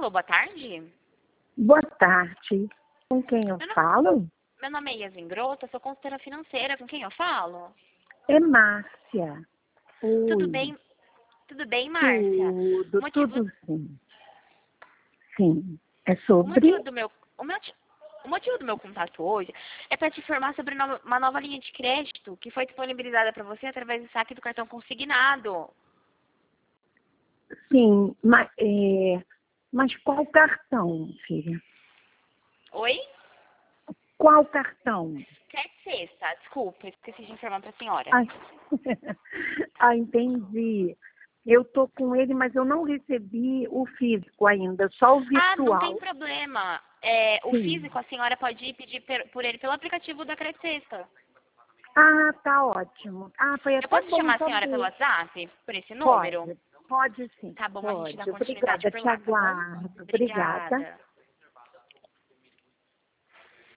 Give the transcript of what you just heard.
Alô, boa tarde. Boa tarde. Com quem eu falo? Meu nome é Yasmin Grota, sou consultora financeira. Com quem eu falo? É Márcia. Tudo Oi. bem? Tudo bem, Márcia? Tudo, O motivo, tudo sim. Sim. É o motivo sobre? do meu, o motivo do meu contato hoje é para te informar sobre uma nova linha de crédito que foi disponibilizada para você através do saque do cartão consignado. Sim, mas qual cartão, filha? Oi? Qual cartão? Crédito sexta, desculpa, esqueci de informar para a senhora. Ai, entendi. Eu tô com ele, mas eu não recebi o físico ainda, só o Ah, não tem virtual. problema. O Sim. físico a senhora pode ir pedir por ele pelo aplicativo da Crédito Sexta. Ah, tá ótimo. Ah, foi Eu até posso bom chamar a senhora pelo saber. WhatsApp? Por esse número? Pode sim, Tá bom, a gente dá pode. continuidade Obrigada, por te lá, tá bom? aguardo. Obrigada. Obrigada.